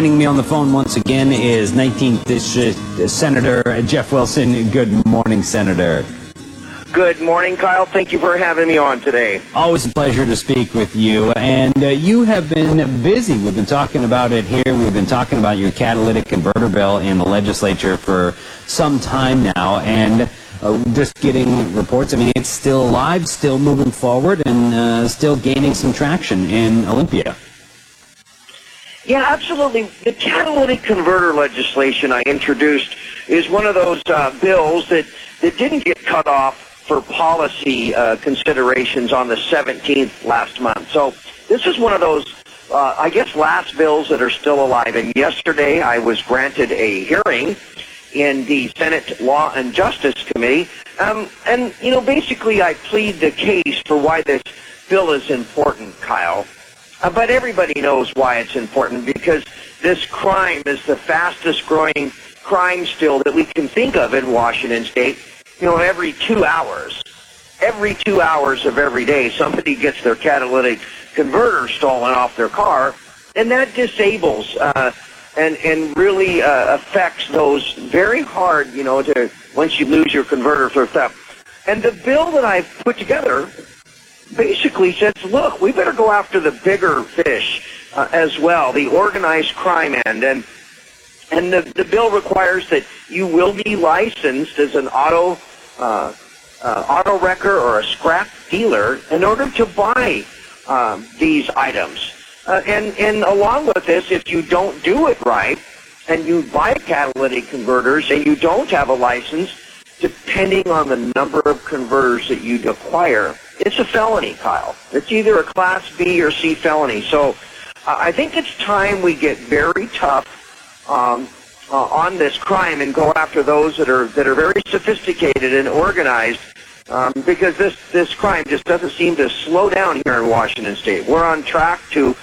Joining me on the phone once again is 19th District Senator Jeff Wilson. Good morning, Senator. Good morning, Kyle. Thank you for having me on today. Always a pleasure to speak with you. And you have been busy. We've been talking about it here. We've been talking about your catalytic converter bill in the legislature for some time now. And just getting reports. I mean, it's still alive, still moving forward, and still gaining some traction in Olympia. Yeah, absolutely. The catalytic converter legislation I introduced is one of those bills that didn't get cut off for policy considerations on the 17th last month. So this is one of those, I guess, last bills that are still alive. And yesterday I was granted a hearing in the Senate Law and Justice Committee. And, you know, basically I plead the case for why this bill is important, Kyle. But everybody knows why it's important, because this crime is the fastest growing crime still that we can think of in Washington State. You know, every 2 hours of every day, somebody gets their catalytic converter stolen off their car, and that disables and really affects those very hard, you know, to once you lose your converter for theft. And the bill that I've put together basically says, look, we better go after the bigger fish as well, the organized crime end. And the bill requires that you will be licensed as an auto wrecker or a scrap dealer in order to buy these items. And along with this, if you don't do it right and you buy catalytic converters and you don't have a license, depending on the number of converters that you acquire, it's a felony, Kyle. It's either a Class B or C felony. So I think it's time we get very tough on this crime and go after those that are very sophisticated and organized, because this crime just doesn't seem to slow down here in Washington State. We're on track to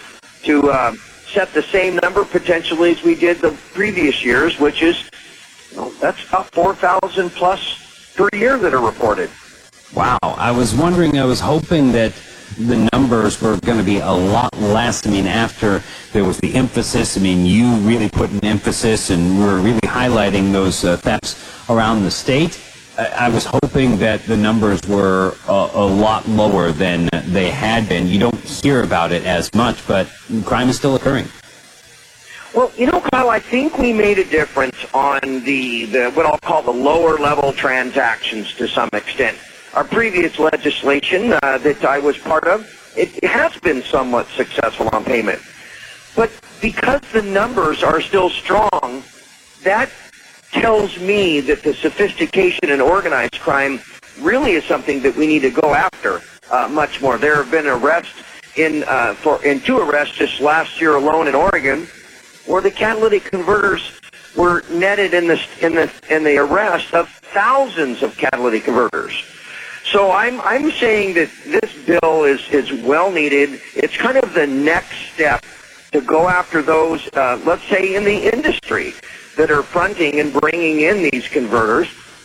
set the same number potentially as we did the previous years, which is, you know, that's about 4,000 plus per year that are reported. Wow. I was hoping that the numbers were going to be a lot less. I mean, after there was the emphasis, I mean, you really put an emphasis and were really highlighting those thefts around the state. I was hoping that the numbers were a lot lower than they had been. You don't hear about it as much, but crime is still occurring. Well, you know, Kyle, I think we made a difference on the what I'll call the lower level transactions to some extent. Our previous legislation that I was part of, it has been somewhat successful on payment. But because the numbers are still strong, that tells me that the sophistication and organized crime really is something that we need to go after much more. There have been arrests in 2 arrests just last year alone in Oregon, where the catalytic converters were netted in the arrest of thousands of catalytic converters. So I'm saying that this bill is well needed. It's kind of the next step to go after those, let's say, in the industry that are fronting and bringing in these converters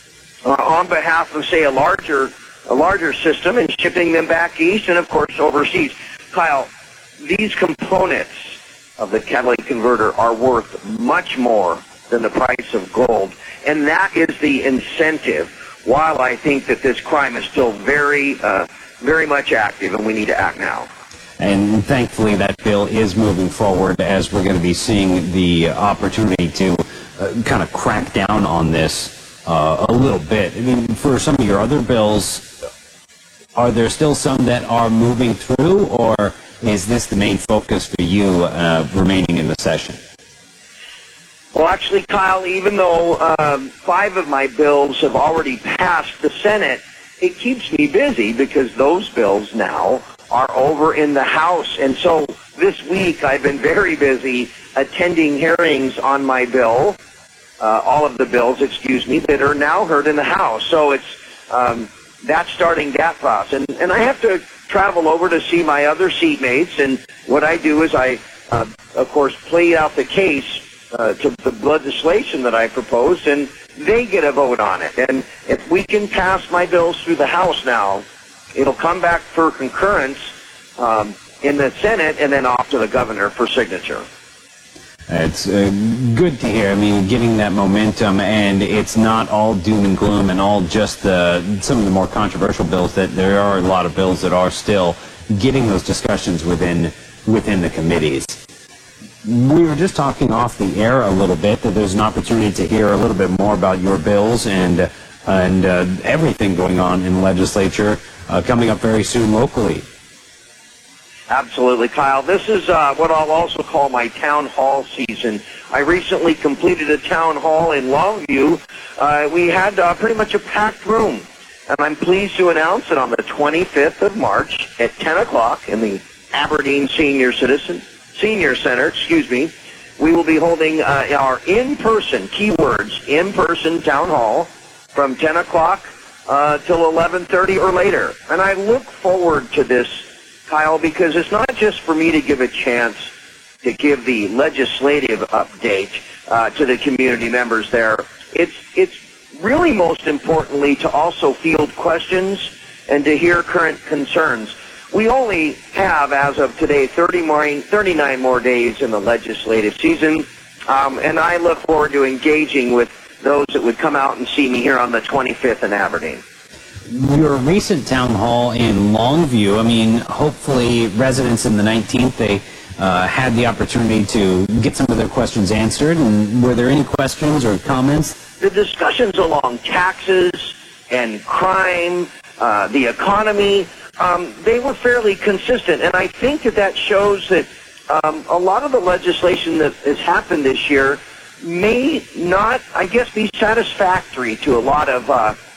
on behalf of, say, a larger system and shipping them back east and, of course, overseas. Kyle, these components of the catalytic converter are worth much more than the price of gold, and that is the incentive. While I think that this crime is still very much active, and we need to act now. And thankfully that bill is moving forward, as we're going to be seeing the opportunity to kind of crack down on this a little bit. I mean, for some of your other bills, are there still some that are moving through, or is this the main focus for you remaining in the session? Well, actually, Kyle, even though 5 of my bills have already passed the Senate, it keeps me busy because those bills now are over in the House. And so this week I've been very busy attending hearings on my bill, all of the bills, that are now heard in the House. So it's that's starting that process. And I have to travel over to see my other seatmates, and what I do is I, of course, play out the case to the legislation that I proposed, and they get a vote on it. And if we can pass my bills through the House now, it'll come back for concurrence in the Senate and then off to the governor for signature. It's good to hear. I mean, getting that momentum, and it's not all doom and gloom and all just some of the more controversial bills. That there are a lot of bills that are still getting those discussions within the committees. We were just talking off the air a little bit that there's an opportunity to hear a little bit more about your bills and everything going on in the legislature coming up very soon locally. Absolutely, Kyle. This is what I'll also call my town hall season. I recently completed a town hall in Longview. We had pretty much a packed room, and I'm pleased to announce that on the 25th of March at 10 o'clock in the Aberdeen Senior Center, we will be holding our in-person, keywords, in-person town hall from 10 o'clock till 11:30 or later. And I look forward to this, Kyle, because it's not just for me to give a chance to give the legislative update to the community members there. It's really most importantly to also field questions and to hear current concerns. We only have, as of today, 39 more days in the legislative season, and I look forward to engaging with those that would come out and see me here on the 25th in Aberdeen. Your recent town hall in Longview, I mean, hopefully residents in the 19th, they had the opportunity to get some of their questions answered. And were there any questions or comments? The discussions along taxes and crime, the economy, they were fairly consistent. And I think that shows that a lot of the legislation that has happened this year may not, I guess, be satisfactory to a lot of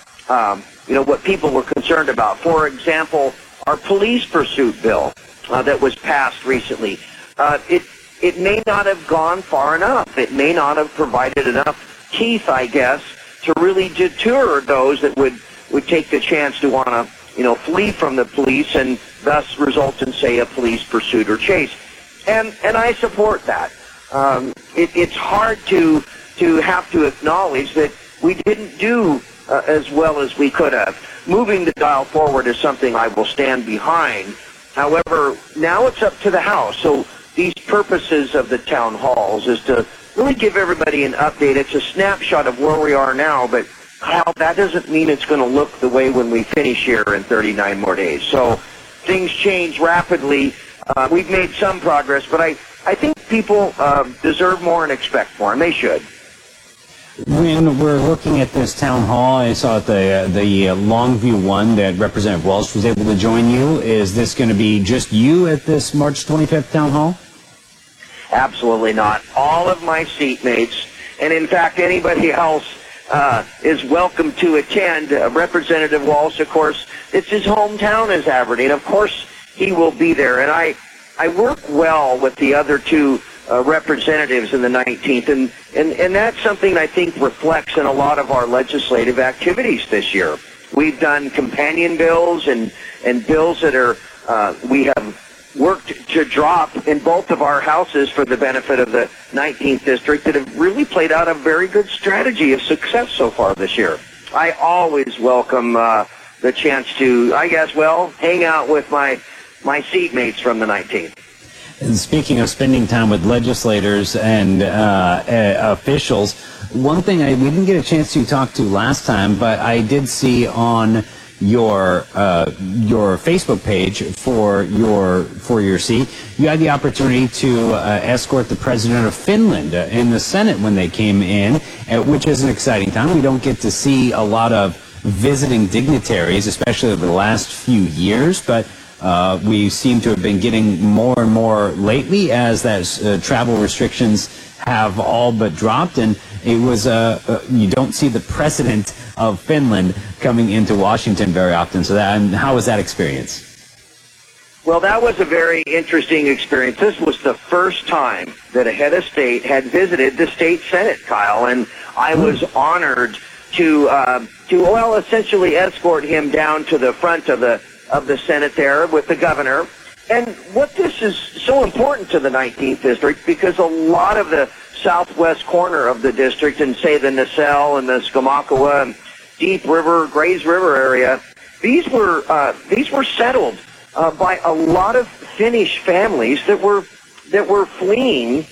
what people were concerned about. For example, our police pursuit bill that was passed recently, it may not have gone far enough. It may not have provided enough teeth, I guess, to really deter those that would take the chance to want to, flee from the police and thus result in, say, a police pursuit or chase. And I support that. It's hard to have to acknowledge that we didn't do as well as we could have. Moving the dial forward is something I will stand behind. However, now it's up to the House. So these purposes of the town halls is to really give everybody an update. It's a snapshot of where we are now, but Kyle, that doesn't mean it's going to look the way when we finish here in 39 more days. So things change rapidly. We've made some progress, but I think people deserve more and expect more, and they should. When we're looking at this town hall, I saw at the Longview one that Representative Welch was able to join you. Is this going to be just you at this March 25th town hall? Absolutely not. All of my seatmates, and in fact anybody else, is welcome to attend. Representative Walsh, of course, it's his hometown is Aberdeen. Of course he will be there. And I work well with the other two representatives in the 19th, and that's something I think reflects in a lot of our legislative activities this year. We've done companion bills and bills that are we have worked to drop in both of our houses for the benefit of the 19th district that have really played out a very good strategy of success so far this year. I always welcome the chance to, hang out with my seatmates from the 19th. And speaking of spending time with legislators and officials, one thing we didn't get a chance to talk to last time, but I did see on your Facebook page for your seat, you had the opportunity to escort the president of Finland in the Senate when they came in, which is an exciting time. We don't get to see a lot of visiting dignitaries, especially over the last few years, but we seem to have been getting more and more lately as that travel restrictions have all but dropped, and it was you don't see the president of Finland coming into Washington very often. So how was that experience? Well, that was a very interesting experience. This was the first time that a head of state had visited the state Senate, Kyle, and I was honored to essentially escort him down to the front of the Senate there with the governor. And what this is so important to the 19th district, because a lot of the southwest corner of the district, and say the Nacelle and the Skamakawa, Deep River, Grays River area, these were settled by a lot of Finnish families that were fleeing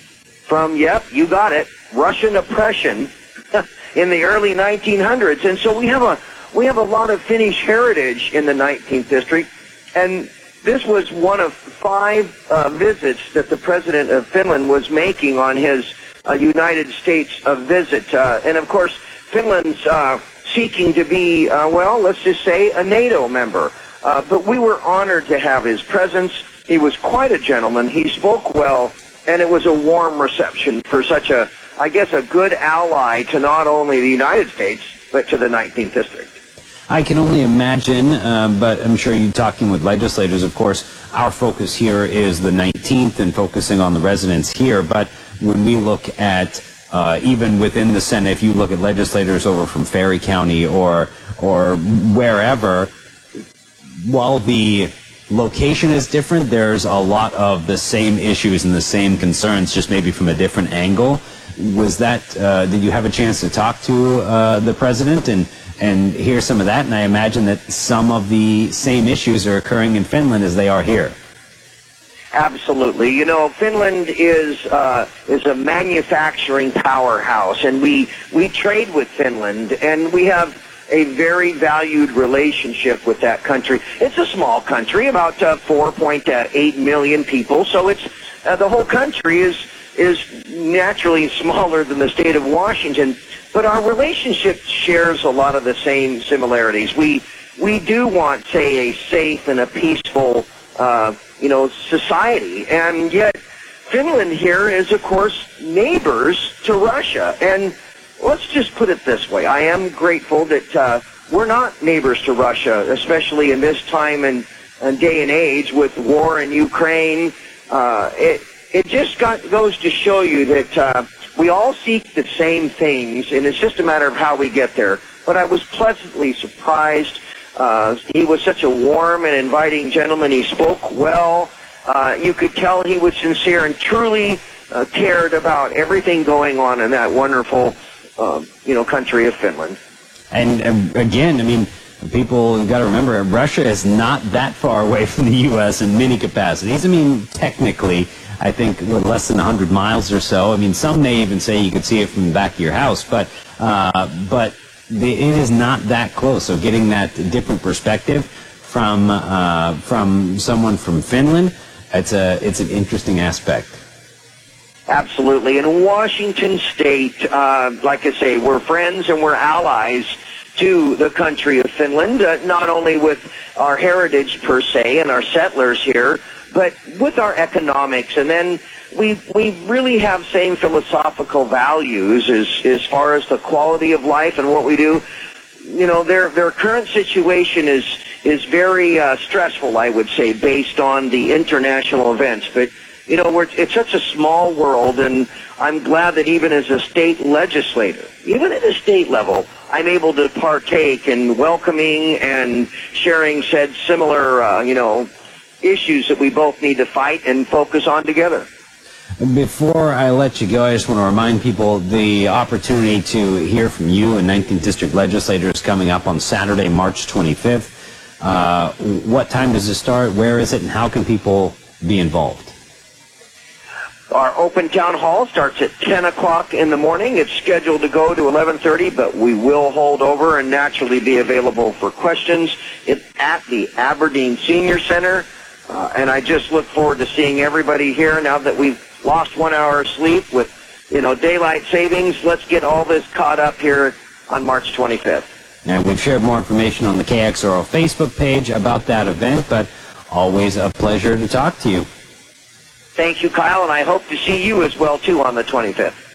from, yep, you got it, Russian oppression in the early 1900s. And so we have a lot of Finnish heritage in the 19th District, and this was one of 5 visits that the President of Finland was making on his United States visit. And of course, Finland's seeking to be, well, let's just say, a NATO member. But we were honored to have his presence. He was quite a gentleman. He spoke well, and it was a warm reception for such a, I guess, a good ally to not only the United States, but to the 19th District. I can only imagine, but I'm sure you're talking with legislators, of course. Our focus here is the 19th and focusing on the residents here. But when we look at, even within the Senate, if you look at legislators over from Ferry County or wherever, while the location is different, there's a lot of the same issues and the same concerns, just maybe from a different angle. Was that, did you have a chance to talk to the president and hear some of that? And I imagine that some of the same issues are occurring in Finland as they are here. Absolutely. You know, Finland is a manufacturing powerhouse, and we trade with Finland, and we have a very valued relationship with that country. It's a small country, about 4.8 million people, so it's the whole country is naturally smaller than the state of Washington, but our relationship shares a lot of the same similarities. We do want, say, a safe and a peaceful society, and yet Finland here is, of course, neighbors to Russia. And let's just put it this way. I am grateful that we're not neighbors to Russia, especially in this time and day and age with war in Ukraine. It just goes to show you that we all seek the same things, and it's just a matter of how we get there. But I was pleasantly surprised. He was such a warm and inviting gentleman. He spoke well. You could tell he was sincere and truly cared about everything going on in that wonderful, country of Finland. And again, I mean, people have got to remember, Russia is not that far away from the U.S. in many capacities. I mean, technically, I think less than 100 miles or so. I mean, some may even say you could see it from the back of your house, but it is not that close. So getting that different perspective from someone from Finland, it's an interesting aspect. Absolutely. In Washington State, like I say, we're friends and we're allies to the country of Finland, not only with our heritage per se and our settlers here, but with our economics. And then we really have same philosophical values as far as the quality of life and what we do. You know, their current situation is very stressful, I would say, based on the international events. But you know, it's such a small world, and I'm glad that even as a state legislator, even at a state level, I'm able to partake in welcoming and sharing said similar, issues that we both need to fight and focus on together. Before I let you go, I just want to remind people the opportunity to hear from you and 19th District legislators coming up on Saturday, March 25th. What time does it start? Where is it? And how can people be involved? Our open town hall starts at 10 o'clock in the morning. It's scheduled to go to 11:30, but we will hold over and naturally be available for questions. It's at the Aberdeen Senior Center, and I just look forward to seeing everybody here now that we've lost 1 hour of sleep with, daylight savings. Let's get all this caught up here on March 25th. And we've shared more information on the KXRO Facebook page about that event, but always a pleasure to talk to you. Thank you, Kyle, and I hope to see you as well, too, on the 25th.